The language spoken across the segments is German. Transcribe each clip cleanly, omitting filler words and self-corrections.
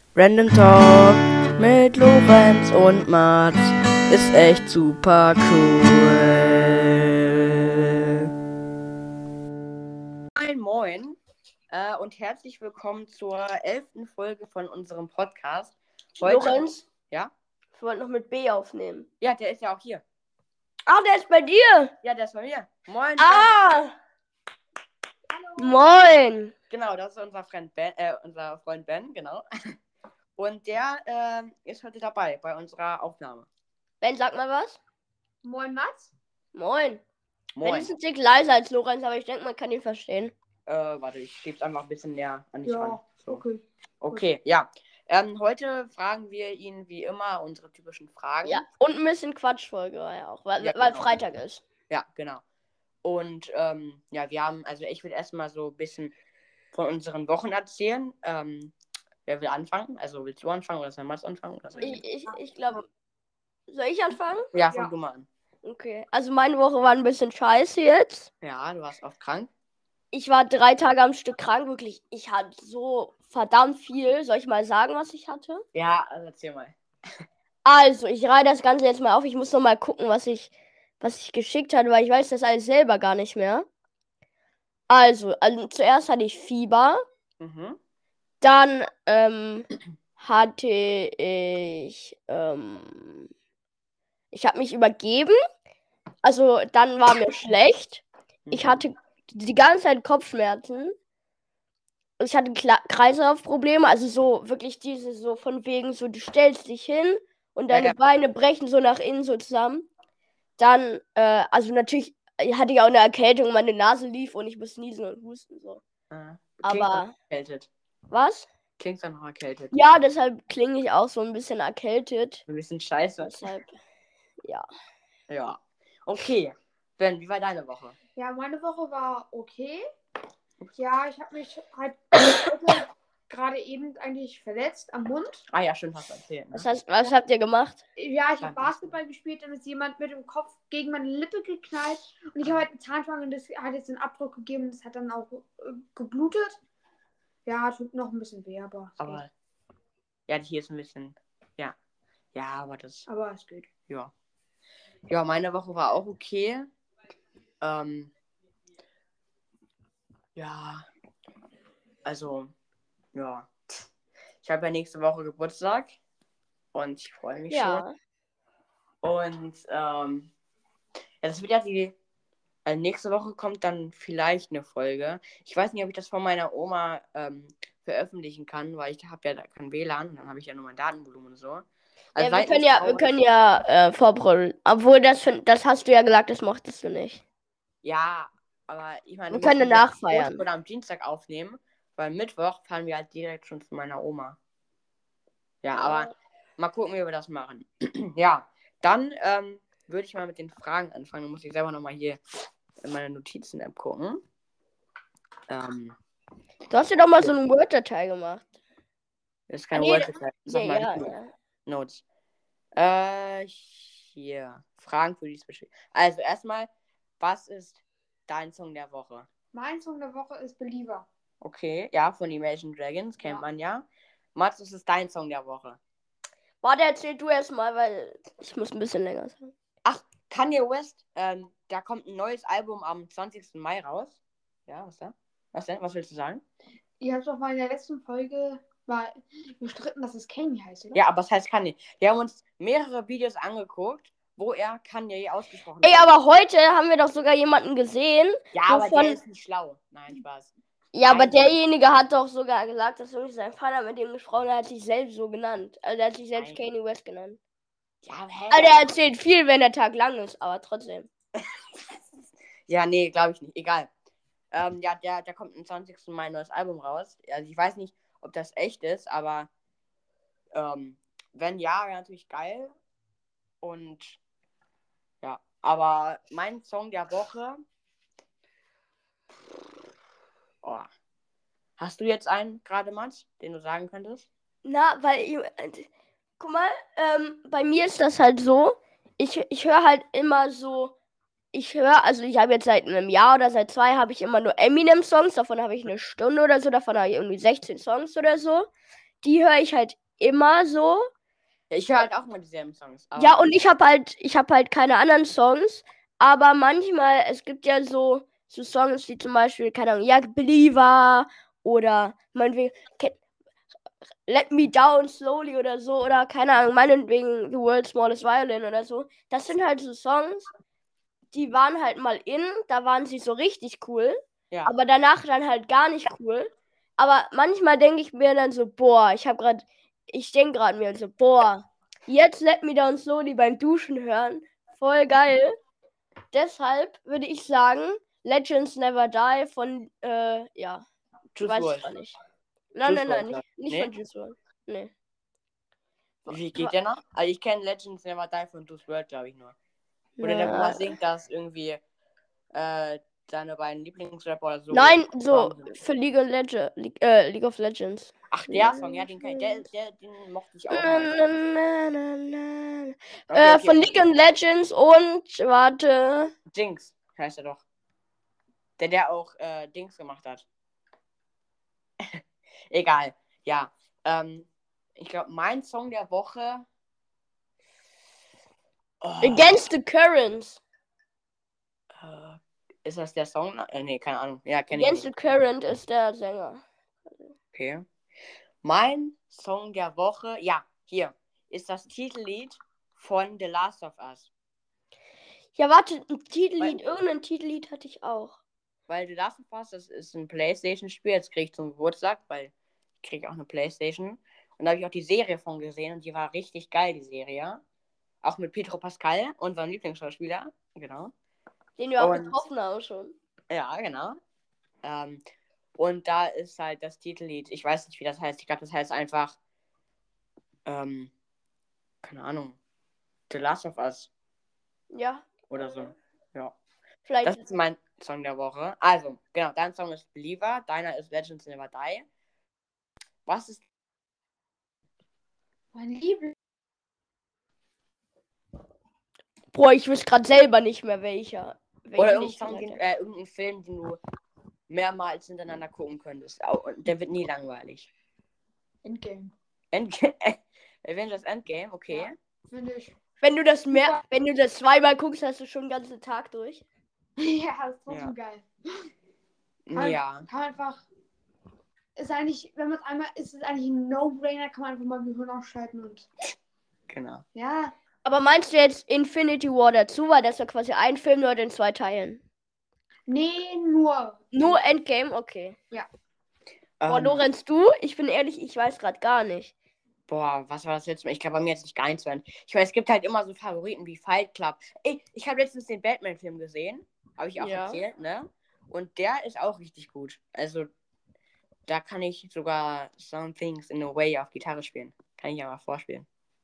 Random Talk mit Lorenz und Mats ist echt super cool. Moin und herzlich willkommen zur 11. Folge von unserem Podcast. Heute, Lorenz? Ja? Ich wollte noch mit B aufnehmen. Ja, der ist ja auch hier. Ah, der ist bei dir? Ja, der ist bei mir. Moin. Ah! Moin! Genau, das ist unser Freund Ben, genau. Und der ist heute dabei bei unserer Aufnahme. Ben, sag mal was. Moin, Mats. Moin. Moin. Ben ist ein Tick leiser als Lorenz, aber ich denke, man kann ihn verstehen. Warte, ich schieb's einfach ein bisschen näher an dich ran. So. Okay. Ja. Heute fragen wir ihn wie immer unsere typischen Fragen. Ja, und ein bisschen Quatschfolge war ja auch, weil genau. Freitag ist. Ja, genau. Und ja, ich will erstmal so ein bisschen von unseren Wochen erzählen. Wer will anfangen? Also willst du anfangen oder soll Mats anfangen? Oder soll Ich glaube, soll ich anfangen? Ja, fang du mal an. Okay, also meine Woche war ein bisschen scheiße jetzt. Ja, du warst oft krank. Ich war 3 Tage am Stück krank, wirklich. Ich hatte so verdammt viel. Soll ich mal sagen, was ich hatte? Ja, also erzähl mal. Also, ich reihe das Ganze jetzt mal auf. Ich muss noch mal gucken, was ich geschickt hatte, weil ich weiß das alles selber gar nicht mehr. Also zuerst hatte ich Fieber. Mhm. Dann hatte ich ich habe mich übergeben. Also, dann war mir schlecht. Ich hatte die ganze Zeit Kopfschmerzen. Ich hatte Kreislaufprobleme, also so wirklich diese so von wegen so, du stellst dich hin und deine Beine brechen so nach innen so zusammen. Dann, also natürlich hatte ich auch eine Erkältung, meine Nase lief und ich muss niesen und husten so. Aber erkältet. Was? Klingst du noch erkältet? Ja, deshalb klinge ich auch so ein bisschen erkältet. Ein bisschen scheiße. Deshalb, ja. Ja. Okay. Ben, wie war deine Woche? Ja, meine Woche war okay. Ja, ich habe mich halt gerade eben eigentlich verletzt am Mund. Ah ja, schön, hast du erzählt. Ne? Was habt ihr gemacht? Ja, ich habe Basketball gespielt, dann ist jemand mit dem Kopf gegen meine Lippe geknallt. Und ich habe halt eine Zahnfang und das hat jetzt einen Abdruck gegeben. Das hat dann auch geblutet. Ja, tut noch ein bisschen weh, aber ja, hier ist ein bisschen, ja, aber das. Aber es geht. Ja. Ja, meine Woche war auch okay. Ja, also, ja. Ich habe ja nächste Woche Geburtstag und ich freue mich schon. Und das wird ja nächste Woche kommt dann vielleicht eine Folge. Ich weiß nicht, ob ich das von meiner Oma veröffentlichen kann, weil ich habe ja da kein WLAN und dann habe ich ja nur mein Datenvolumen und so. Also ja, wir können ja vorproduzieren. Obwohl, das hast du ja gesagt, das mochtest du nicht. Ja, aber ich meine, wir können nachfeiern. Oder am Dienstag aufnehmen, weil Mittwoch fahren wir halt direkt schon zu meiner Oma. Ja, aber mal gucken, wie wir das machen. Ja, dann würde ich mal mit den Fragen anfangen. Dann muss ich selber nochmal hier in meine Notizen-App gucken. Du hast ja doch mal so eine Word-Datei gemacht. Das ist keine Word-Datei. Ja. Notes. Hier. Fragen für dieses Beschrieb. Also erstmal, was ist dein Song der Woche? Mein Song der Woche ist Believer. Okay, ja, von Imagine Dragons kennt man ja. Mats, was ist dein Song der Woche? Warte, erzähl du erstmal, weil ich muss ein bisschen länger sagen. Ach, Kanye West, da kommt ein neues Album am 20. Mai raus. Ja, was da? Was denn? Was willst du sagen? Ihr habt doch mal in der letzten Folge bestritten, dass es Kanye heißt, oder? Ja, aber es heißt Kanye. Wir haben uns mehrere Videos angeguckt, wo er Kanye ausgesprochen hat. Ey, aber heute haben wir doch sogar jemanden gesehen. Ja, aber der ist nicht schlau. Nein, Spaß. Ja, aber derjenige hat doch sogar gesagt, dass sein Vater mit dem gesprochen hat, sich selbst so genannt. Also er hat sich selbst Kanye West genannt. Ja, aber also er erzählt viel, wenn der Tag lang ist, aber trotzdem. Ja, nee, glaube ich nicht. Egal. Ja, da kommt am 20. Mai ein neues Album raus. Also ich weiß nicht, ob das echt ist, aber wenn ja, wäre natürlich geil. Und ja, aber mein Song der Woche. Hast du jetzt einen gerade, Mats, den du sagen könntest? Na, weil guck mal, bei mir ist das halt so, ich höre halt immer so, ich habe jetzt seit einem Jahr oder seit 2 habe ich immer nur Eminem-Songs, davon habe ich eine Stunde oder so, davon habe ich irgendwie 16 Songs oder so. die höre ich halt immer so. Ja, ich höre halt auch mal dieselben Songs. Aber Ja, und ich habe halt keine anderen Songs, aber manchmal, es gibt ja so Songs wie zum Beispiel, keine Ahnung, ja, Believer oder meinetwegen Let Me Down Slowly oder so oder keine Ahnung, meinetwegen The World's Smallest Violin oder so. Das sind halt so Songs, die waren halt mal in, da waren sie so richtig cool, ja. aber danach dann halt gar nicht cool. Aber manchmal denke ich mir dann so, boah, ich denke gerade mir so, boah, jetzt Let Me Down Slowly beim Duschen hören, voll geil. Deshalb würde ich sagen, Legends Never Die von, ja, Juice weiß ich WRLD. gar nicht. Nein, Juice nein, WRLD, nicht nee? von Juice WRLD. Nee. Wie geht der noch? Also ich kenne Legends Never Die von Juice WRLD, glaube ich nur. Oder der, wo man singt, dass irgendwie seine beiden Lieblingsrapper oder so. Nein, so für League of Legends. Ach, der Song, ja, den den mochte ich auch mal. Okay, Okay, von League of Legends und, warte. Jinx heißt er doch. Der auch Dings gemacht hat. Egal, ja. Ich glaube, mein Song der Woche. Against the Currents. Ist das der Song? Nee, keine Ahnung. Ja, kenne ich Against nicht. the Current ist der Sänger. Okay. Mein Song der Woche, ja, hier, ist das Titellied von The Last of Us. Ja, warte, irgendein Titellied hatte ich auch. Weil The Last of Us, das ist ein Playstation-Spiel, jetzt kriege ich zum Geburtstag, weil ich kriege auch eine Playstation. Und da habe ich auch die Serie von gesehen und die war richtig geil, die Serie. Auch mit Pedro Pascal, unserem Lieblingsschauspieler, genau. Den wir auch getroffen haben schon. Ja, genau. Und da ist halt das Titellied, ich weiß nicht, wie das heißt. Ich glaube, das heißt einfach, keine Ahnung, The Last of Us. Ja. Oder so. Ja. Vielleicht. Das ist mein Song der Woche. Also, genau, dein Song ist Believer, deiner ist Legends Never Die. Was ist Mein Liebling. Boah, ich wüsste gerade selber nicht mehr welcher. oder irgendein Film, den du mehrmals hintereinander gucken könntest. Der wird nie langweilig. Endgame. Avengers Endgame, okay. Ja, finde ich. Wenn du das zweimal guckst, hast du schon den ganzen Tag durch. Ja, das ist trotzdem geil. Ja. Kann einfach. Ist eigentlich, wenn man es einmal, ist es eigentlich ein No-Brainer, kann man einfach mal Gehirn ausschalten und. Genau. Ja. Aber meinst du jetzt Infinity War dazu, weil das ja quasi ein Film nur in 2 Teilen? Nee, nur. Nur Endgame? Okay. Ja. Boah, Lorenz, du? Ich bin ehrlich, ich weiß gerade gar nicht. Boah, was war das jetzt? Ich glaube, bei mir jetzt nicht gar nichts werden. Ich meine, es gibt halt immer so Favoriten wie Fight Club. Ich habe letztens den Batman-Film gesehen. Habe ich auch erzählt, ne? Und der ist auch richtig gut. Also, da kann ich sogar Some Things in a Way auf Gitarre spielen. Kann ich ja mal vorspielen.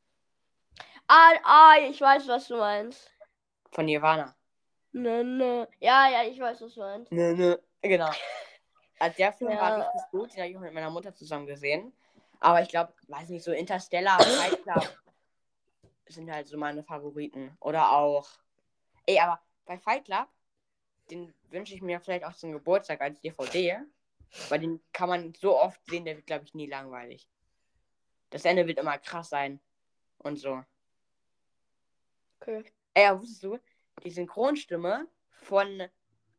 Ich weiß, was du meinst. Von Nirvana. Ne. Ja, ich weiß, was du meinst. Ne. Genau. Also der Film war richtig gut. Den habe ich auch mit meiner Mutter zusammen gesehen. Aber ich glaube, weiß nicht, so Interstellar, Fight Club sind halt so meine Favoriten. Oder auch. Aber bei Fight Club, den wünsche ich mir vielleicht auch zum Geburtstag als DVD. Weil den kann man so oft sehen, der wird, glaube ich, nie langweilig. Das Ende wird immer krass sein. Und so. Okay. Wusstest du, die Synchronstimme von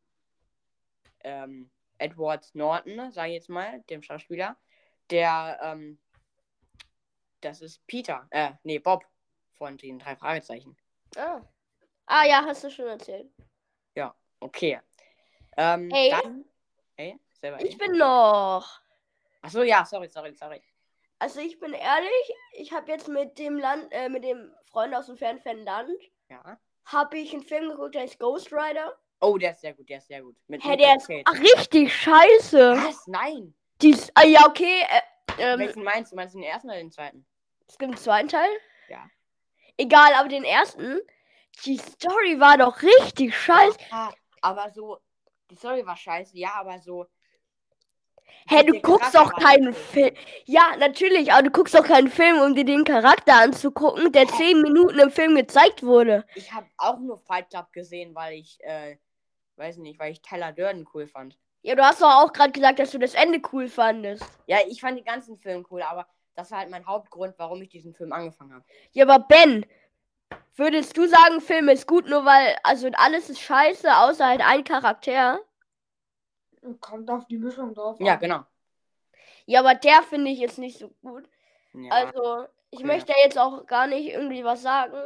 Edward Norton, sage ich jetzt mal, dem Schauspieler, der, das ist Peter, Bob von den 3 Fragezeichen. Ja, hast du schon erzählt. Ja, okay. Dann, selber ich bin noch. Achso, ja, sorry. Also ich bin ehrlich, ich habe jetzt mit dem Freund aus dem fernen Land, habe ich einen Film geguckt, der heißt Ghost Rider. Oh, der ist sehr gut, Mit der ist richtig scheiße. Was? Nein. Ja, okay. Welchen meinst du? Meinst du den ersten oder den zweiten? Es gibt einen zweiten Teil? Ja. Egal, aber den ersten, die Story war doch richtig scheiße. Ja, aber so, die Story war scheiße, ja, aber so. Du guckst doch keinen Film. Ja, natürlich, aber du guckst doch keinen Film, um dir den Charakter anzugucken, der 10 Minuten im Film gezeigt wurde. Ich habe auch nur Fight Club gesehen, weil ich, weil ich Tyler Durden cool fand. Ja, du hast doch auch gerade gesagt, dass du das Ende cool fandest. Ja, ich fand den ganzen Film cool, aber das war halt mein Hauptgrund, warum ich diesen Film angefangen habe. Ja, aber Ben, würdest du sagen, Film ist gut, nur weil, also alles ist scheiße, außer halt ein Charakter? Kommt auf die Mischung drauf. Ja, an. genau. Ja, aber der finde ich jetzt nicht so gut. Ja, Also, ich okay. möchte jetzt auch gar nicht irgendwie was sagen.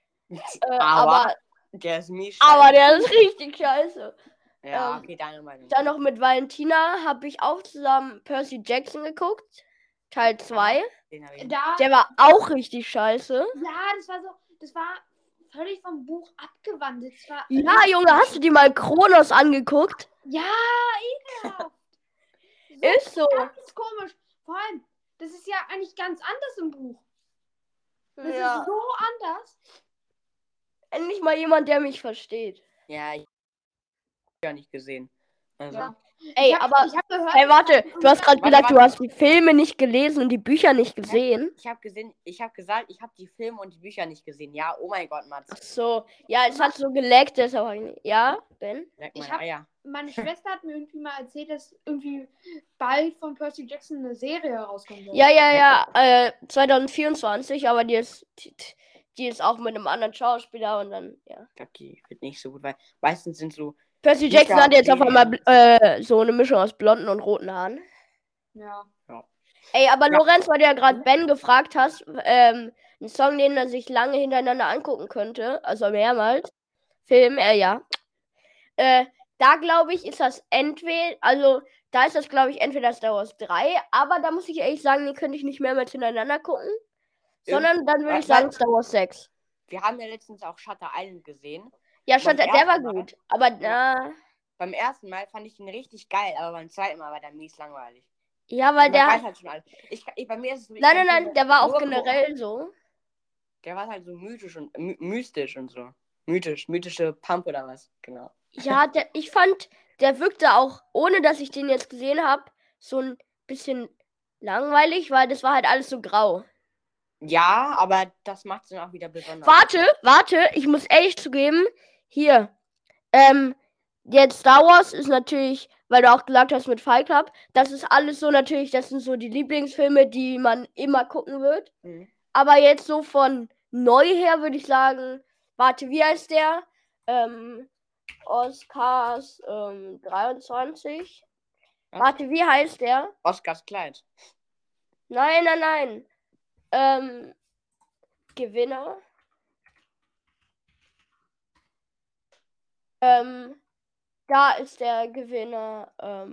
aber der ist mies Aber scheiße. der ist richtig scheiße. Ja, okay, deine Meinung. Dann noch mit Valentina habe ich auch zusammen Percy Jackson geguckt. Teil 2. Den hab ich. Der war auch richtig scheiße. Ja, das war völlig vom Buch abgewandelt. Ja, Junge, hast du dir mal Kronos angeguckt? Ja, ekelhaft. Ist so. Ganz komisch. Vor allem, das ist ja eigentlich ganz anders im Buch. Das Ja. ist so anders. Endlich mal jemand, der mich versteht. Ja, ich hab ja nicht gesehen. Also. Ja. Ey, ich hab gehört, hey, warte, du hast gerade Warte, gesagt, du warte. hast die Filme nicht gelesen und die Bücher nicht gesehen. Ich habe gesagt, ich habe die Filme und die Bücher nicht gesehen. Ja, oh mein Gott, Mats. Ach so, ja, es hat so geleckt, deshalb hab ich nicht. Ja, Ben? Leck Ich meine hab- Eier. meine Schwester hat mir irgendwie mal erzählt, dass irgendwie bald von Percy Jackson eine Serie herauskommen soll. Ja, 2024, aber die ist auch mit einem anderen Schauspieler und dann, ja. Ich glaube, die wird nicht so gut, weil meistens sind so. Percy Bücher, Jackson hat jetzt auf Serien. einmal so eine Mischung aus blonden und roten Haaren. Ja. Ey, aber Ja. Lorenz, weil du ja gerade Ben gefragt hast, ein Song, den er sich lange hintereinander angucken könnte, also mehrmals, Film, ja. Da glaube ich, ist das glaube ich, entweder Star Wars 3, aber da muss ich ehrlich sagen, den könnte ich nicht mehrmals hintereinander gucken, sondern dann würde ich sagen Star Wars 6. Wir haben ja letztens auch Shutter Island gesehen. Ja, der war ersten Mal- gut, aber Beim ersten Mal fand ich ihn richtig geil, aber beim zweiten Mal war der mies langweilig. ja, weil Man weiß der, halt schon alles. Bei mir ist es so, ich nein, kann nein, Filme der war auch nur generell so. Der war halt so mythisch und mystisch und so. Mythische Pump oder was, genau. Ja, ich fand, der wirkte auch, ohne dass ich den jetzt gesehen habe, so ein bisschen langweilig, weil das war halt alles so grau. Ja, aber das macht es dann auch wieder besonders. Warte, ich muss ehrlich zugeben, hier, jetzt Star Wars ist natürlich, weil du auch gesagt hast mit Fight Club, das ist alles so natürlich, das sind so die Lieblingsfilme, die man immer gucken wird. Mhm. Aber jetzt so von neu her würde ich sagen, warte, wie heißt der? Oscars 23. Was? Warte, wie heißt der? Oscars Kleid. Nein. Gewinner. Da ist der Gewinner.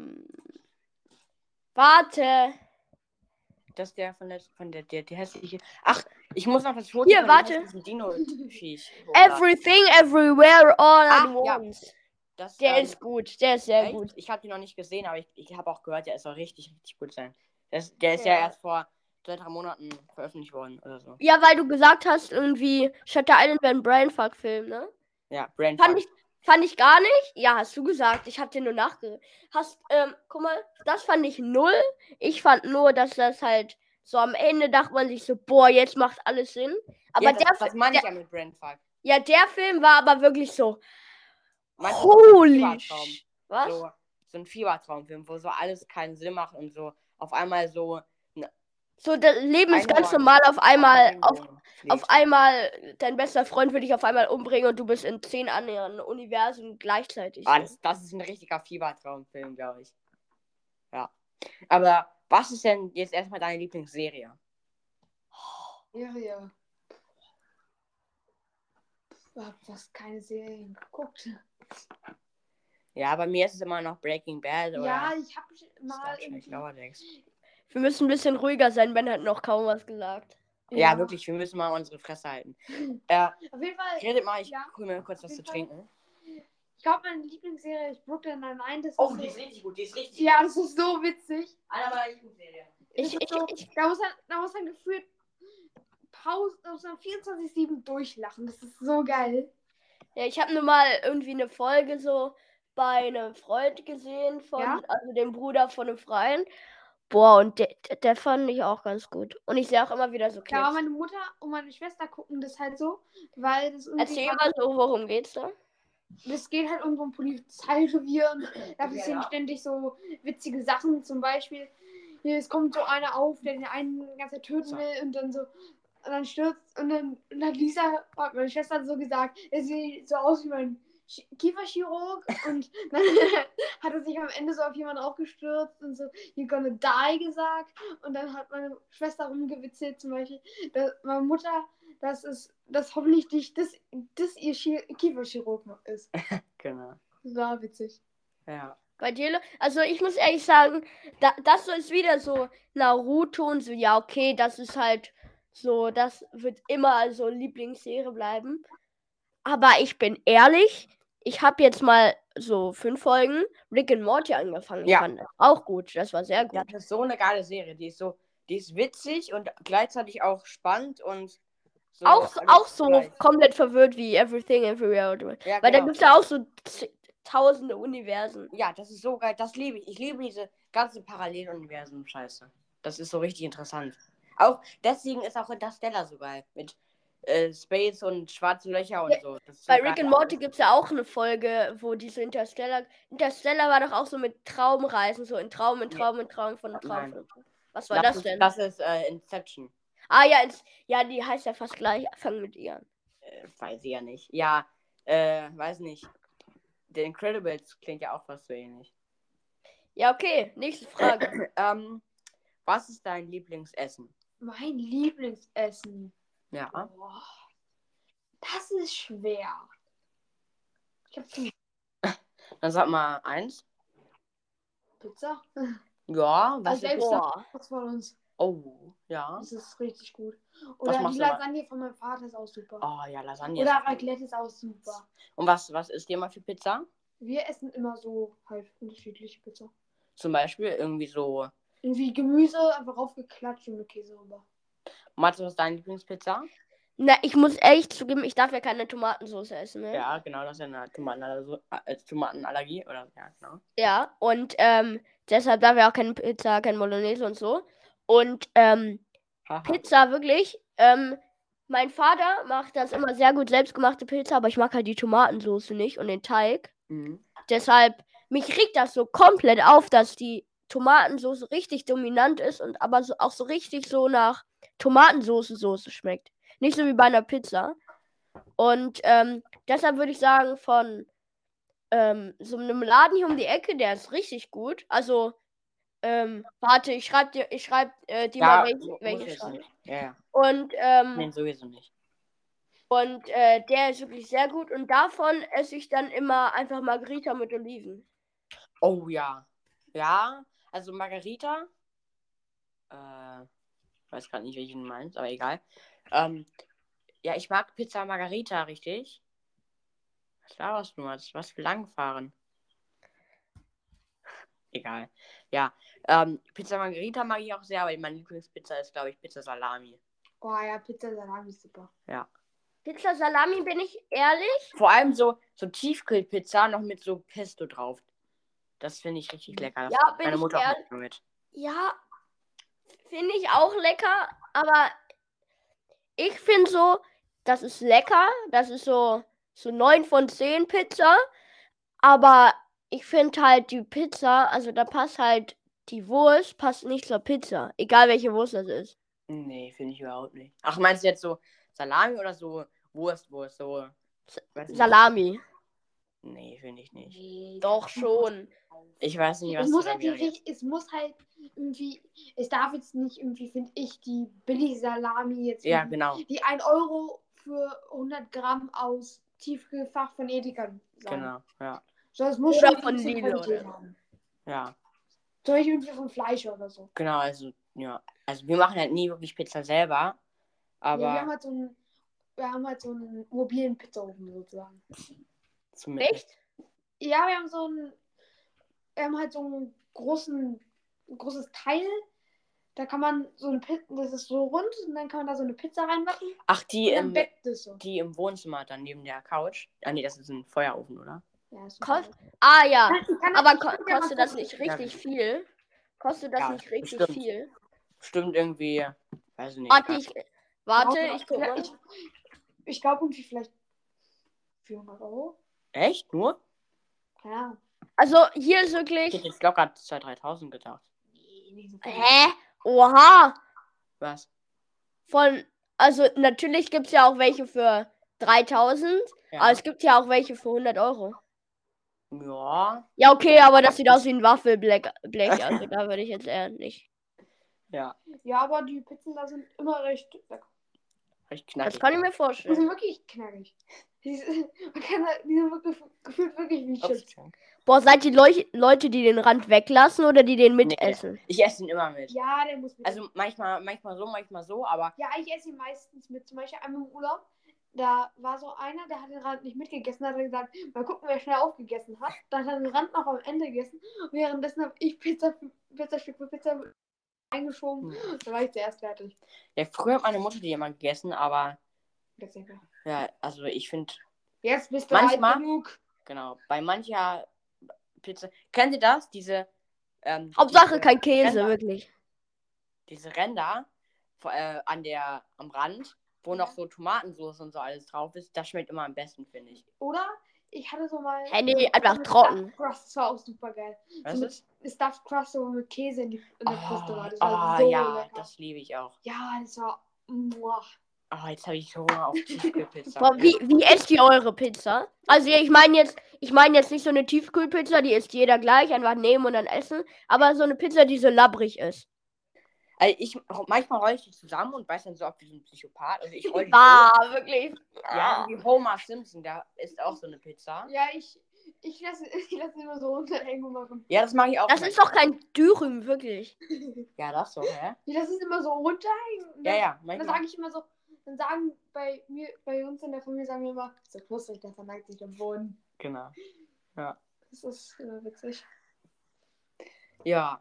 Warte. Das ist der der hässliche. Ach, ich muss noch das Foto Hier, von warte. dem hässlichen Dino-Viech hochladen. Everything, Everywhere, All at Ja. Once. Das, Der ist gut. Der ist sehr echt? gut. Ich habe den noch nicht gesehen, aber ich habe auch gehört, der soll richtig gut sein. Der ist ja erst vor 2-3 Monaten veröffentlicht worden oder so. Ja, weil du gesagt hast, irgendwie Shutter Island wäre ein Brainfuck-Film, ne? Ja, Brain Fand ich gar nicht. Ja, hast du gesagt. Ich hab dir nur nachgesehen. Guck mal, das fand ich null. Ich fand nur, dass das halt so am Ende dachte man sich so, boah, jetzt macht alles Sinn. Aber ja, das meine ich ja mit Brainfuck. ja, der Film war aber wirklich so, Meinst du, so ein holy Fiebertraum? was? So ein Fiebertraumfilm, wo so alles keinen Sinn macht und so auf einmal so So, das Leben ist ganz Einhorn normal, auf einmal, Regenbogen fliegt. auf einmal, dein bester Freund würde dich auf einmal umbringen und du bist in 10 anderen Universen gleichzeitig. Ah, das ist ein richtiger Fiebertraumfilm, glaube ich. Ja. Aber was ist denn jetzt erstmal deine Lieblingsserie? Serie. Ich hab fast keine Serien geguckt. Ja, bei mir ist es immer noch Breaking Bad oder Ja, ich habe mal Star Trek irgendwie... Lower Decks. Wir müssen ein bisschen ruhiger sein, Ben hat noch kaum was gesagt. Ja, wirklich, wir müssen mal unsere Fresse halten. Auf jeden Fall, Redet mal, ich Ja. hol mir kurz was Auf zu jeden Fall. trinken. ich glaube, meine Lieblingsserie ist Brooklyn Nine-Nine. Das Oh, ist die ist so, richtig gut, die ist richtig ja, gut. das ist so witzig. Einer meiner Lieblingsserien. Das ist so, da muss man gefühlt Pause, da muss man 24/7 durchlachen. Das ist so geil. Ja, ich habe nur mal irgendwie eine Folge so bei einem Freund gesehen, Ja? also dem Bruder von einem Freien. Boah, und der fand ich auch ganz gut. Und ich sehe auch immer wieder so Ja, Clips. aber meine Mutter und meine Schwester gucken das halt so, weil das Erzähl irgendwie... mal so, worum geht's da? Es geht halt irgendwo um Polizeirevier und da passieren Ja. ständig so witzige Sachen. Zum Beispiel Nee, es kommt so einer auf, der den einen die ganze Zeit töten will und dann so. Und dann stürzt. Und dann hat Lisa, hat meine Schwester so gesagt, er sieht so aus wie mein Kieferchirurg. Und dann hat er sich am Ende so auf jemanden aufgestürzt und so, you're gonna die gesagt. Und dann hat meine Schwester rumgewitzelt, zum Beispiel, dass meine Mutter, dass hoffentlich das ihr Kieferchirurg noch ist. Genau. Das war witzig. Ja. Bei dir, also ich muss ehrlich sagen, das ist wieder so Naruto und so, ja, okay, das ist halt so, das wird immer so Lieblingsserie bleiben. Aber ich bin ehrlich, ich habe jetzt mal so 5 Folgen Rick and Morty angefangen. Ich Ja. fand das auch gut, das war sehr gut. Ja, das ist so eine geile Serie. Die ist witzig und gleichzeitig auch spannend und so. Auch so gleich. komplett verwirrt wie Everything Everywhere. Ja, Weil da genau. gibt es ja auch so tausende Universen. Ja, das ist so geil. Das liebe ich. Ich liebe diese ganze Paralleluniversen-Scheiße. Das ist so richtig interessant. Auch deswegen ist auch Interstellar so geil. Mit Space und schwarze Löcher und Ja, so. Das ist so Bei geil. Rick and Morty gibt es ja auch eine Folge, wo diese Interstellar war doch auch so mit Traumreisen, so in Traum von Traum. Nein. Was war das denn? Das ist Inception. Ah ja, ja, die heißt ja fast gleich. Fang mit ihr an. Weiß ich ja nicht. Ja, weiß nicht. The Incredibles klingt ja auch fast so ähnlich. Ja, okay, nächste Frage. Was ist dein Lieblingsessen? Mein Lieblingsessen. Ja. Boah, das ist schwer. Ich hab viel Dann sag mal 1. Pizza. Ja, was Also ist selbst Boah. das von uns. Oh, ja. Das ist richtig gut. Was Oder machst die du immer? Lasagne von meinem Vater ist auch super. Oh ja, Lasagne. Oder ist gut. Raclette ist auch super. Und was isst ihr mal für Pizza? Wir essen immer so halt unterschiedliche Pizza. Zum Beispiel irgendwie so. Irgendwie Gemüse einfach aufgeklatscht und mit Käse rüber. Mathe, was ist deine Lieblingspizza? Na, ich muss ehrlich zugeben, ich darf ja keine Tomatensauce essen, ne? Ja, genau, das ist ja eine Tomatenallergie. Oder ja, genau. Ja, und deshalb darf ich auch keine Pizza, kein Bolognese und so. Und Haha. Pizza wirklich, mein Vater macht das immer sehr gut, selbstgemachte Pizza, aber ich mag halt die Tomatensauce nicht und den Teig. Mhm. Deshalb, mich regt das so komplett auf, dass die Tomatensauce richtig dominant ist und aber so, auch so richtig so nach Tomatensauce schmeckt. Nicht so wie bei einer Pizza. Und deshalb würde ich sagen, von so einem Laden hier um die Ecke, der ist richtig gut. Also, warte, ich schreibe dir mal, welche jetzt schreibe. nicht. Ja. Und, Nein, sowieso nicht. und der ist wirklich sehr gut. Und davon esse ich dann immer einfach Margarita mit Oliven. Oh ja. Ja, also Margarita. Weiß gerade nicht, welchen du meinst, aber egal. Ja, ich mag Pizza Margarita richtig. Was laberst du jetzt? Was für Langfahren? Egal. Ja. Pizza Margarita mag ich auch sehr, aber meine Lieblingspizza ist, glaube ich, Pizza Salami. Oh ja, Pizza Salami ist super. Ja. Pizza Salami, bin ich ehrlich? Vor allem so Tiefkühlpizza noch mit so Pesto drauf. Das finde ich richtig lecker. Das Ja, macht bin meine ich Mutter auch ehrlich. mit. Ja, finde ich auch lecker, aber ich finde so, das ist lecker. Das ist so 9 von 10 Pizza. Aber ich finde halt die Pizza, also da passt halt die Wurst, passt nicht zur Pizza. Egal welche Wurst das ist. Nee, finde ich überhaupt nicht. Ach, meinst du jetzt so Salami oder so Wurst, so? Weiß nicht. Salami. Nee, finde ich nicht. Nee, Doch schon. Ich weiß nicht, was es muss du da halt wieder redest. es muss halt irgendwie, es darf jetzt nicht irgendwie, finde ich, die billige Salami jetzt, Ja, genau. die 1 Euro für 100 Gramm aus Tiefkühlfach von Edeka sein. Genau, ja. So, es muss Oder schon von ein bisschen Lidl Qualität oder so. haben. Ja, Zum Beispiel irgendwie von Fleisch oder so. genau, also, ja. Also, wir machen halt nie wirklich Pizza selber, aber Nee, wir haben halt so einen mobilen Pizzaofen sozusagen. zumindest. Echt? Ja, wir haben halt so ein großes Teil. Da kann man so eine Pizza, das ist so rund und dann kann man da so eine Pizza reinmachen. Ach, Und dann backt es so. die im Wohnzimmer dann neben der Couch. Ah, nee, das ist ein Feuerofen, oder? Ja, ist Kost super. ja. Aber kostet das gucken. nicht richtig viel? Kostet das Ja, nicht richtig bestimmt. viel? Bestimmt irgendwie, weiß ich nicht. Warte, ich guck mal. Ich glaube irgendwie vielleicht 400 Euro. Echt? Nur? Ja. Also hier ist Ich wirklich. hätte jetzt locker 2.000, 3.000 gedacht. nicht so viel. Hä? Oha! Was? Also natürlich gibt es ja auch welche für 3000, Ja. aber es gibt ja auch welche für 100 Euro. Ja. Ja, okay, aber das sieht aus wie ein Waffelblech, also da würde ich jetzt eher nicht. Ja. Ja, aber die Pizzen da sind immer recht lecker. Recht Das knackig. kann ich mir Die sind vorstellen. wirklich knackig. Die sind wirklich, gefühlt wirklich wie Chips. Boah, seid ihr Leute, die den Rand weglassen oder die den mitessen? Ich esse ihn immer mit. Ja, der muss mit. Also manchmal so, aber Ja, ich esse ihn meistens mit. Zum Beispiel einmal im Urlaub. Da war so einer, der hat den Rand nicht mitgegessen. Da hat er gesagt, mal gucken, wer schnell aufgegessen hat. Dann hat er den Rand noch am Ende gegessen. Und währenddessen habe ich Pizzastück für Pizza eingeschoben. Da war ich zuerst fertig. ja, früher hat meine Mutter die immer gegessen, aber Jetzt nicht mehr. ja, also ich finde, Jetzt bist du Manchmal- alt genug. genau, bei mancher Pizza, kennt ihr das? Diese Hauptsache diese kein Käse, Ränder, wirklich. diese Ränder am Rand, wo noch so Tomatensauce und so alles drauf ist, das schmeckt immer am besten, finde ich. Oder? Ich hatte so mal. Hä, nee, so einfach eine trocken. Stuffed Crust, das war auch super geil. Was So ist? mit Stuffed Crust so mit Käse in der Kruste war. Das Oh, war so ja, lecker. das liebe ich auch. Ja, das war. Muah. Oh, jetzt habe ich Hunger auf Tiefkühlpizza. Boah, wie esst ihr eure Pizza? Also ich meine jetzt nicht so eine Tiefkühlpizza, die isst jeder gleich, einfach nehmen und dann essen. Aber so eine Pizza, die so labbrig ist. Also manchmal rolle ich die zusammen und beiß dann so ab wie so ein Psychopath. Also ich rolle die Wirklich. so. Ja, wie Homer Simpson, der isst auch so eine Pizza. Ja, ich lasse immer so runterhängen und machen. Ja, das mache ich auch. Das ist doch kein Dürüm, wirklich. Ja, das so, hä? Ich lasse es immer so runterhängen. Und Ja, ja. Dann Manchmal. sage ich immer so, dann sagen bei uns in der Familie, sagen wir immer, so knusprig, der verneigt sich am Boden. Genau. Das ist witzig. Ja,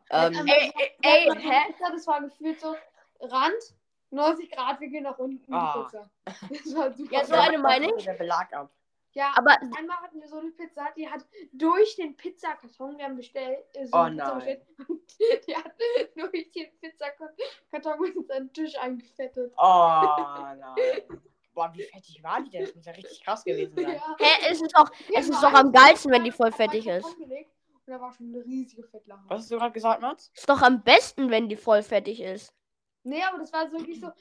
Pizza, das war gefühlt so Rand, 90 Grad Winkel nach unten die Ah. Pizza. Das war super. Ja, so geil. eine meine ich. Der Belag ab. Ja, Aber einmal hatten wir so eine Pizza, die hat durch den Pizzakarton, wir haben bestellt, so Oh eine Pizza nein. bestellt, die hat durch den Pizzakarton mit unseren Tisch eingefettet. Oh nein. Boah, wie fettig war die denn? Das muss ja richtig krass gewesen sein. Ja. hä, es ist doch am geilsten, wenn die voll fettig ist. Und da war schon eine riesige Fettlache. Was hast du gerade gesagt, Mats? Ist doch am besten, wenn die voll fettig ist. Nee, aber das war wirklich so,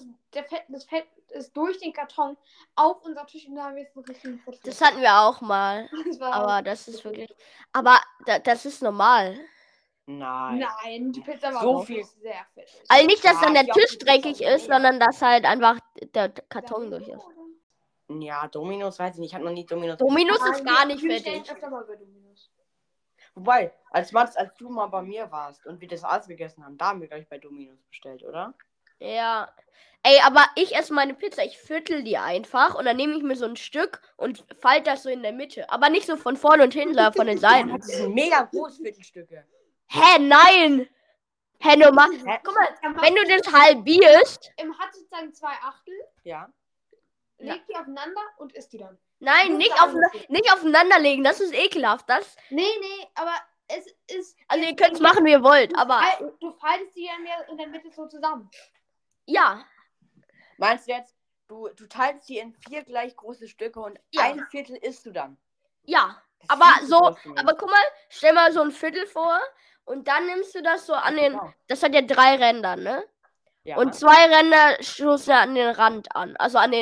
das Fett ist durch den Karton auf unser Tisch und da haben wir jetzt noch richtig Fett. Das hatten wir auch mal. Das war Aber das ist wirklich. Aber das ist normal. Nein. Nein, die Pizza war So wirklich viel- sehr fett. Also nicht, dass dann Ja, der ich Tisch auch, dreckig das ist ist, sondern dass halt einfach der Karton durch ist. Ja, Dominos weiß ich nicht. Ich habe noch nie Dominos. Dominus ist gar nicht wir bestellen fettig. öfter mal bei Dominos. Wobei, als du mal bei mir warst und wir das alles gegessen haben, da haben wir gleich bei Dominos bestellt, oder? Ja. Ey, aber ich esse meine Pizza, ich viertel die einfach und dann nehme ich mir so ein Stück und falte das so in der Mitte. Aber nicht so von vorne und hinten, sondern von den Seiten. Das sind mega große Viertelstücke. Hä, nein! Hä, normal. Hä? Guck mal, wenn du das halbierst. Hat sozusagen 2 Achtel, Ja. legt die aufeinander und isst die dann. Nein, nicht aufeinander legen, das ist ekelhaft. Nee, aber es ist. Also ihr könnt es machen, wie ihr wollt, aber Du faltest die dann in der Mitte so zusammen. ja. Meinst du jetzt, du teilst die in 4 gleich große Stücke und Ja. ein Viertel isst du dann? Ja. Das ist Aber viel zu so, groß für mich. aber guck mal, stell mal so ein Viertel vor und dann nimmst du das so an den, Genau. das hat ja 3 Ränder, ne? Ja. Und 2 Ränder stoßen an den Rand an, also an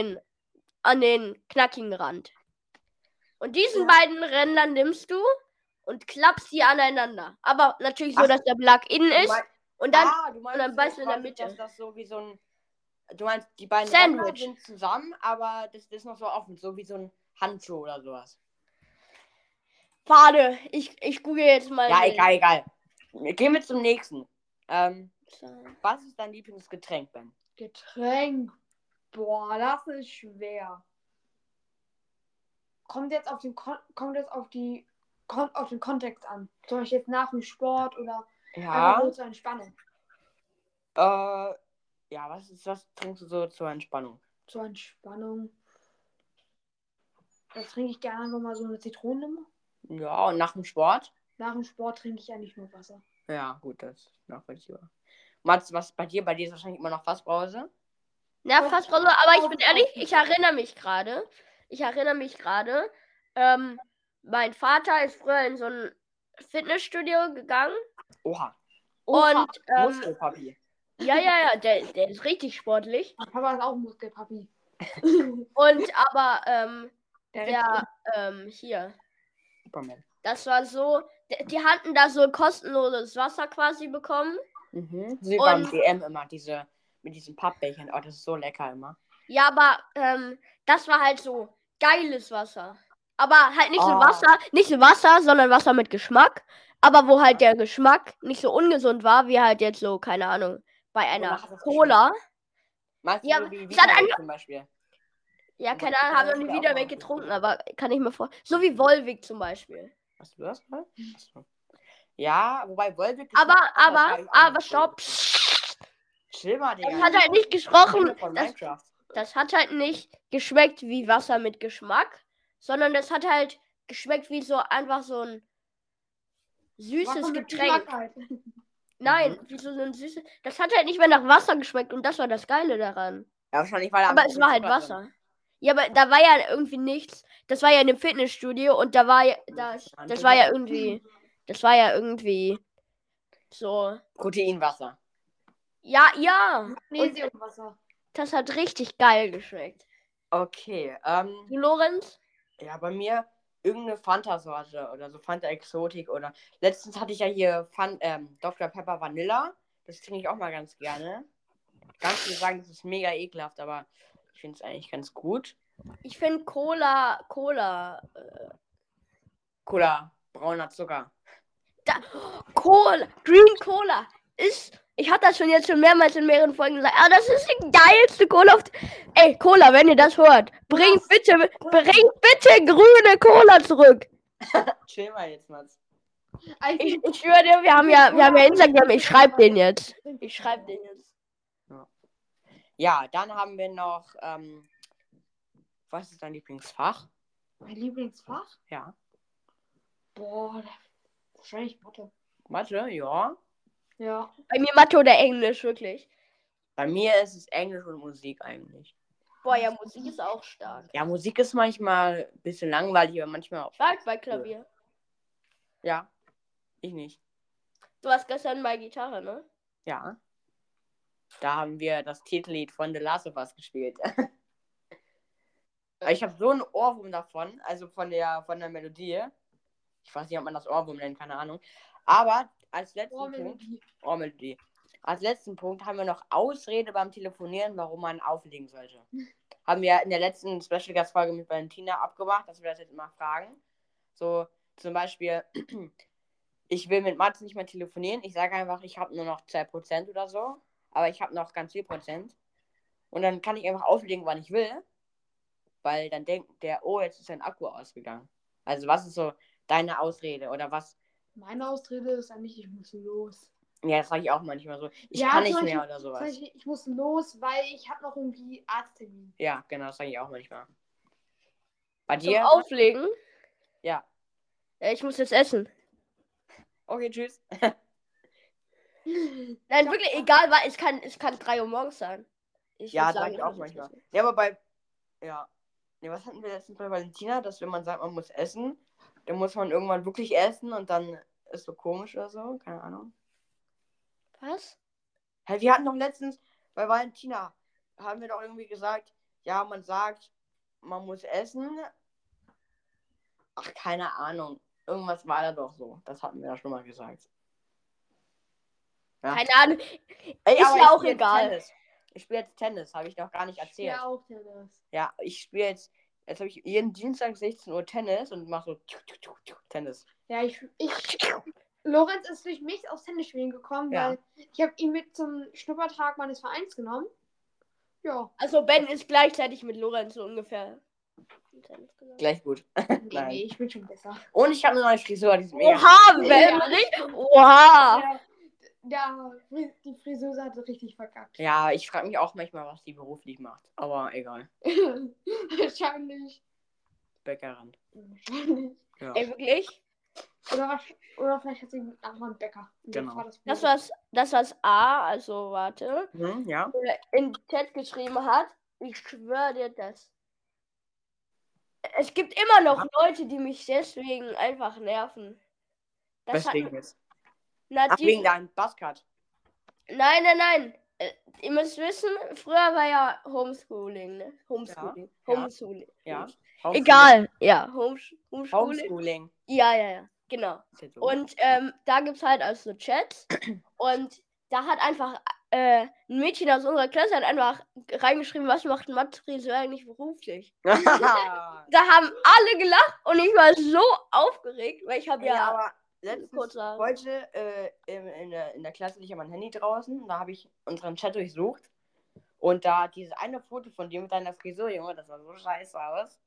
den knackigen Rand. Und diesen beiden Ränder nimmst du und klappst die aneinander. Aber natürlich so, Ach, dass der Belag innen ist und dann, du meinst dann beißt du in der quasi, Mitte. dass das so wie so ein. Du meinst, die beiden Sandwich. Ränder sind zusammen, aber das ist noch so offen, so wie so ein Handschuh oder sowas. warte, ich google jetzt mal. Ja, den. egal. Gehen wir zum nächsten. Was ist dein Lieblingsgetränk, Ben? Getränk. Boah, das ist schwer. Kommt jetzt auf den Kontext an. Zum Beispiel jetzt nach dem Sport oder einfach Ja. nur zur Entspannung. Ja, was trinkst du so zur Entspannung? Zur Entspannung. Da trinke ich gerne einfach mal so eine Zitronenlimo. Ja, und nach dem Sport? Nach dem Sport trinke ich eigentlich nur Wasser. Ja, gut, das ist nachvollziehbar. Mats, was bei dir? Bei dir ist wahrscheinlich immer noch Fassbrause. Ja, fast so, aber ich bin ehrlich, ich erinnere mich gerade. Mein Vater ist früher in so ein Fitnessstudio gegangen Oha. Oha, Und Muskelpapi. ja, der ist richtig sportlich. mein Papa ist auch ein Muskelpapi. Und aber Der hier, Superman. das war so, die hatten da so kostenloses Wasser quasi bekommen. Sie waren Und DM immer, mit diesen Pappbechern. Oh, das ist so lecker immer. ja, aber das war halt so geiles Wasser. Aber halt nicht so Oh. Wasser, sondern Wasser mit Geschmack. Aber wo halt der Geschmack nicht so ungesund war, wie halt jetzt so, keine Ahnung, bei einer Wonach hat das Cola. Meinst du Ja, so wie es hat Vitalix zum Beispiel? Ja, Wobei, keine Ahnung, haben das noch ist nie ja auch wieder mal weg gut. getrunken, aber kann ich mir vor. So wie Volvic zum Beispiel. Hast du das mal? Achso. Ja, wobei Volvic Aber stopp. Chill mal, Digga. Das hat halt nicht Ich gesprochen. rede von Minecraft. Das hat halt nicht geschmeckt wie Wasser mit Geschmack, sondern das hat halt geschmeckt wie so einfach so ein süßes Getränk. Halt. Nein, wie so ein süßes. Das hat halt nicht mehr nach Wasser geschmeckt und das war das Geile daran. Ja, wahrscheinlich war da Aber ein es bisschen war halt Zucker Wasser. drin. Ja, aber da war ja irgendwie nichts. Das war ja in einem Fitnessstudio und da war ja das war ja irgendwie so. Proteinwasser. Ja. Und Magnesiumwasser. das hat richtig geil geschmeckt. Okay, Du, Lorenz? ja, bei mir irgendeine Fanta-Sorte oder so Fanta Exotik oder letztens hatte ich ja hier Dr. Pepper Vanilla. Das trinke ich auch mal ganz gerne. Ganz viele sagen, das ist mega ekelhaft, aber ich finde es eigentlich ganz gut. Ich finde Cola. Cola, brauner Zucker. Green Cola ist. Ich habe das schon mehrmals in mehreren Folgen gesagt. Ah, das ist die geilste Cola. Ey, Cola, wenn ihr das hört, bringt bitte grüne Cola zurück. Chill mal jetzt, Mats. Ich schwöre dir, wir haben ja Instagram. Ich schreibe den jetzt. Ja, dann haben wir noch, was ist dein Lieblingsfach? Mein Lieblingsfach? Ja. Boah, wahrscheinlich Mathe. Mathe, ja. Ja. Bei mir Mathe oder Englisch, wirklich. Bei mir ist es Englisch und Musik eigentlich. Boah, ja, Musik ist auch stark. Ja, Musik ist manchmal ein bisschen langweilig, aber manchmal auch. Stark bei Klavier. Ja, ich nicht. Du hast gestern bei Gitarre, ne? Ja. Da haben wir das Titellied von The Last of Us gespielt. Ich habe so einen Ohrwurm davon, also von der Melodie. Ich weiß nicht, ob man das Ohrwurm nennt, keine Ahnung. Aber als letzten Punkt, Ohrmelodie. Als letzten Punkt haben wir noch Ausrede beim Telefonieren, warum man auflegen sollte. Haben wir in der letzten Special Guest Folge mit Valentina abgemacht, dass wir das jetzt immer fragen. So zum Beispiel, ich will mit Mats nicht mehr telefonieren. Ich sage einfach, ich habe nur noch 2% oder so. Aber ich habe noch ganz viel Prozent. Und dann kann ich einfach auflegen, wann ich will. Weil dann denkt der, oh, jetzt ist dein Akku ausgegangen. Also was ist so deine Ausrede oder was? Meine Ausrede ist eigentlich, ich muss los. Ja, das sage ich auch manchmal so. Ich Ja, kann nicht zum mehr Beispiel- oder Zum sowas. Beispiel, ich muss los, weil ich habe noch irgendwie Arzttermin. Ja, genau, das sage ich auch manchmal. Bei Zum dir? Auflegen? Ja. Ja, ich muss jetzt essen. Okay, tschüss. Nein, wirklich, egal, weil es kann 3 Uhr morgens sein. Ja, sage ich auch manchmal. Ja, aber ja. Nee, was hatten wir letztens bei Valentina? Dass wenn man sagt, man muss essen, dann muss man irgendwann wirklich essen und dann ist so komisch oder so. Keine Ahnung. Was? Hey, wir hatten doch letztens bei Valentina, haben wir doch irgendwie gesagt, ja, man sagt, man muss essen. Ach, keine Ahnung. Irgendwas war da doch so. Das hatten wir ja schon mal gesagt. Ja. Keine Ahnung. Ey, Ist aber ja ich auch spiel jetzt egal. Tennis. Ich spiele jetzt Tennis, habe ich noch gar nicht erzählt. Ja, auch Tennis. Ja, ich spiele jetzt habe ich jeden Dienstag 16 Uhr Tennis und mache so Tennis. Ja, Lorenz ist durch mich aufs Tennisspielen gekommen, Ja. weil ich habe ihn mit zum Schnuppertag meines Vereins genommen. Ja. Also Ben ist gleichzeitig mit Lorenz so ungefähr. Gleich gut. Nee, ich bin schon besser. Und ich habe eine neue Frisur, die ist mega. Oha, Ben! Oha! Ja, die Friseuse hatte richtig verkackt. Ja, ich frage mich auch manchmal, was die beruflich macht. Aber egal. Wahrscheinlich. Bäckerin. Wahrscheinlich. Ja. Ey, wirklich? Oder vielleicht hat sie einen anderen Bäcker. Und Genau. war Das was A, also warte, Ja. in Chat geschrieben hat. Ich schwöre dir das. Es gibt immer noch Leute, die mich deswegen einfach nerven. Das Weswegen jetzt? Na, Ach, wegen deinem Buzzcut. Nein. Ihr müsst wissen, früher war ja Homeschooling, ne? Homeschooling. Ja. Homeschooling. Ja. Egal. Ja, Homeschooling. Homeschooling. Ja, genau. Ist jetzt so. Und da gibt es halt also Chats. Und da hat einfach ein Mädchen aus unserer Klasse hat einfach reingeschrieben, was macht Mathe eigentlich beruflich. Da haben alle gelacht und ich war so aufgeregt, weil ich habe Ja, ja aber letztens kurz sagen. heute in der Klasse hatte ich ja mein Handy draußen. Da habe ich unseren Chat durchsucht. Und da dieses eine Foto von dir mit deiner Frisur, Junge, das sah so scheiße aus.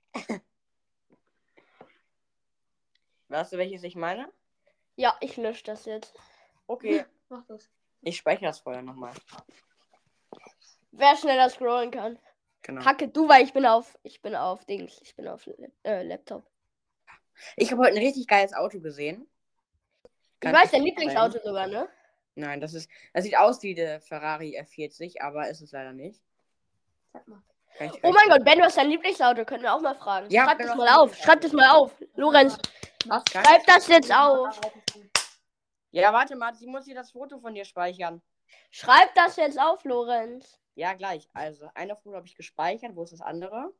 Weißt du, welches ich meine? Ja, ich lösche das jetzt. Okay, Mach das. ich speichere das vorher nochmal. Wer schneller scrollen kann. Genau. Kacke, du, weil ich bin auf Dings. Ich bin auf Laptop. Ich habe heute ein richtig geiles Auto gesehen. Ich weiß, dein Lieblingsauto sogar, ne? Nein, das sieht aus wie der Ferrari F40, aber ist es leider nicht. Sag mal. Oh mein Gott, Ben, was ist dein Lieblingsauto? Können wir auch mal fragen. Ja, Schreib Ben, das was mal ist auf. dein Schreib das mal auf. Lorenz, Was? schreib das jetzt auf. Ja, warte mal, ich muss hier das Foto von dir speichern. Schreib das jetzt auf, Lorenz. Ja, gleich. Also, eine Foto habe ich gespeichert. Wo ist das andere?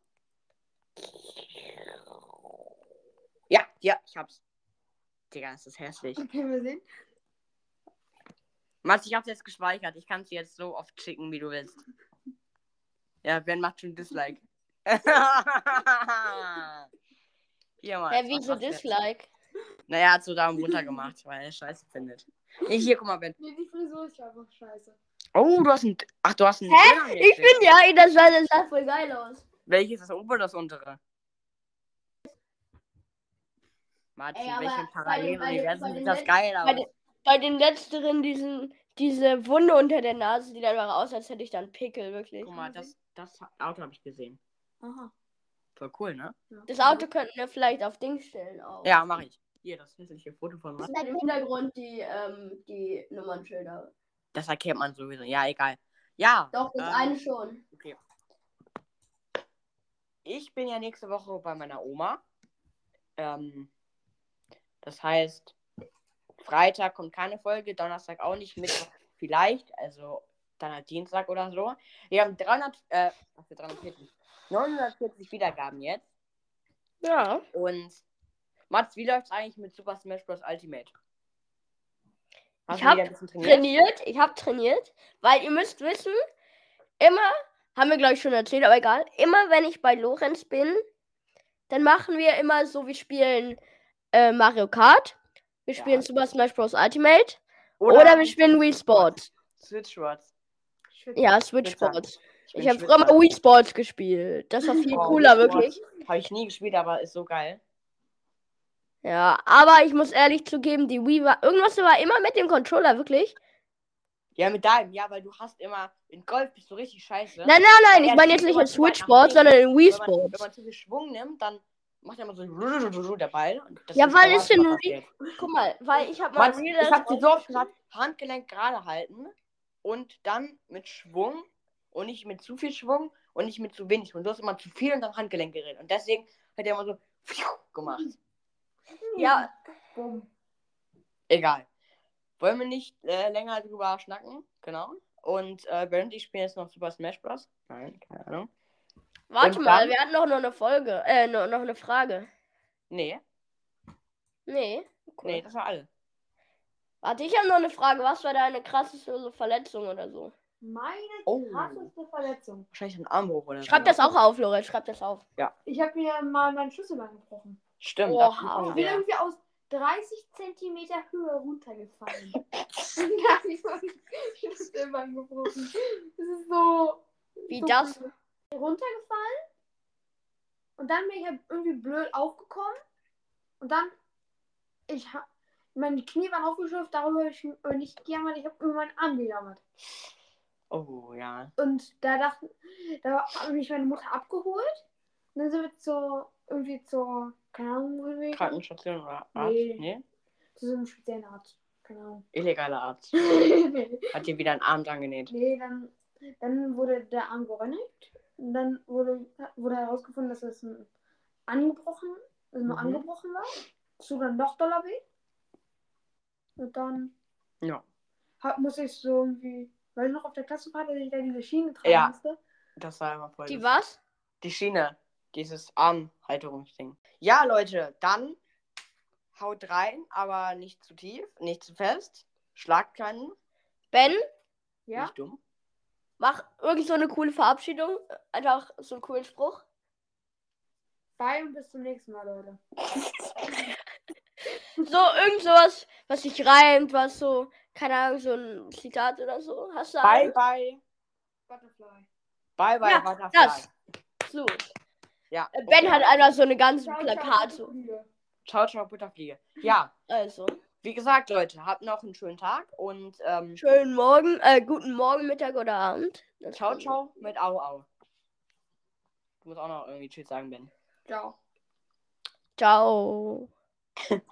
Ja, ich hab's. Digga, ist das hässlich. Können wir sehen? Mats, ich hab's jetzt gespeichert. Ich kann es jetzt so oft schicken, wie du willst. Ja, Ben macht schon Dislike. Hier, Mats, Hä, wieso Dislike? Naja, er hat so Daumen runter gemacht, weil er Scheiße findet. Nee, hier, guck mal, Ben. Nee, die Frisur ist einfach scheiße. Oh, du hast ein. Ach, du hast ein. Hä? Ich finde ja, das sah voll geil aus. Welches ist das obere oder das untere? Martin, Ey, aber welchen bei Paralleluniversen den sieht das Let- geil aus? Bei den letzteren, diese Wunde unter der Nase sieht einfach aus, als hätte ich da einen Pickel, wirklich. Guck mal, das Auto habe ich gesehen. Aha. Voll cool, ne? Ja. Das Auto könnten wir vielleicht auf Dings stellen auch. Ja, mache ich. Hier, das hässliche Foto von Das Martin. sind halt im Hintergrund die Nummernschilder. Das erkennt man sowieso. Ja, egal. Ja. Doch, das eine schon. Okay. Ich bin ja nächste Woche bei meiner Oma. Das heißt, Freitag kommt keine Folge, Donnerstag auch nicht, Mittwoch vielleicht, also dann halt Dienstag oder so. Wir haben 940 Wiedergaben jetzt. Ja. Und Mats, wie läuft's eigentlich mit Super Smash Bros. Ultimate? Ich habe trainiert, weil ihr müsst wissen, immer, haben wir glaube ich schon erzählt, aber egal, immer wenn ich bei Lorenz bin, dann machen wir immer so, wir spielen Mario Kart, wir spielen Super Smash Bros. Ultimate oder wir spielen Wii Sports. Switch Sports. Ja, Switch Sports. Ich habe früher mal Wii Sports gespielt. Das war viel cooler, wirklich. Habe ich nie gespielt, aber ist so geil. Ja, aber ich muss ehrlich zugeben, die Wii irgendwas war immer mit dem Controller, wirklich. Ja, mit deinem, ja, weil du hast immer, in Golf bist du richtig scheiße. Nein, ich meine jetzt nicht in Switch Sports, sondern in Wii Sports. Wenn man zu viel Schwung nimmt, dann macht er immer so der Ball. Ja, weil es in guck mal, weil ich habe mal ich hab dir so oft gesagt, Handgelenk gerade halten und dann mit Schwung und nicht mit zu viel Schwung und nicht mit zu wenig Schwung. Du hast immer zu viel und dann Handgelenk geredet. Und deswegen hat er immer so gemacht. Ja. Egal. Wollen wir nicht länger drüber schnacken? Genau. Und Bernd und ich spielen jetzt noch Super Smash Bros. Nein, keine Ahnung. Warte mal, wir hatten noch eine Folge. Noch eine Frage. Nee. Nee? Cool. Nee, das war alle. Warte, ich habe noch eine Frage. Was war deine krasseste Verletzung oder so? Meine krasseste Verletzung. Wahrscheinlich ein Armbruch oder so. Schreib das auch auf, Lorenz. Schreib das auf. Ja. Ich habe mir mal meinen Schlüsselbein gebrochen. Stimmt. Oha. Ich bin irgendwie aus 30 Zentimeter Höhe runtergefallen. Und da habe ich mein Schlüsselbein gebrochen. Das ist so... Wie so das? runtergefallen. Und dann bin ich halt irgendwie blöd aufgekommen. Und dann... Meine Knie waren aufgeschürft, darüber habe ich nicht gejammert. Ich habe über meinen Arm gejammert. Oh, ja. Und da hat mich meine Mutter abgeholt. Und dann sind wir zur, keine Ahnung, Krankenstation oder Arzt? Nee. Zu so einem speziellen Arzt. Keine Ahnung. Illegaler Arzt. Nee. Hat dir wieder einen Arm dran genäht? Nee, dann wurde der Arm geröntgt. Und dann wurde herausgefunden, dass es nur angebrochen war. Das tut dann noch doller weh. Und dann Ja. Muss ich so irgendwie, weil du noch auf der Klassenfahrt, dass ich da diese Schiene tragen Ja. musste. Das war immer voll. Die lustig. was? Die Schiene. Dieses Armhalterungsding. Ja, Leute, dann haut rein, aber nicht zu tief, nicht zu fest. Schlagt keinen. Ben, Ja? Nicht dumm. mach irgend so eine coole Verabschiedung. Einfach so einen coolen Spruch. Bye und bis zum nächsten Mal, Leute. So, irgend sowas, was sich reimt, was so, keine Ahnung, so ein Zitat oder so. Hast du Bye, einen? bye. Butterfly. Bye, bye, Ja, Butterfly. das. So. Ja. Ben okay. hat einfach so eine ganze Ciao, Plakat. ciao, Butterfliege. Ciao, ciao, Butterfliege. Ja, Also, wie gesagt, Leute, habt noch einen schönen Tag und schönen Morgen, guten Morgen, Mittag oder Abend. Das ciao, kann- ciao mit Au, au. Du musst auch noch irgendwie Tschüss sagen, Ben. Ciao. Ciao.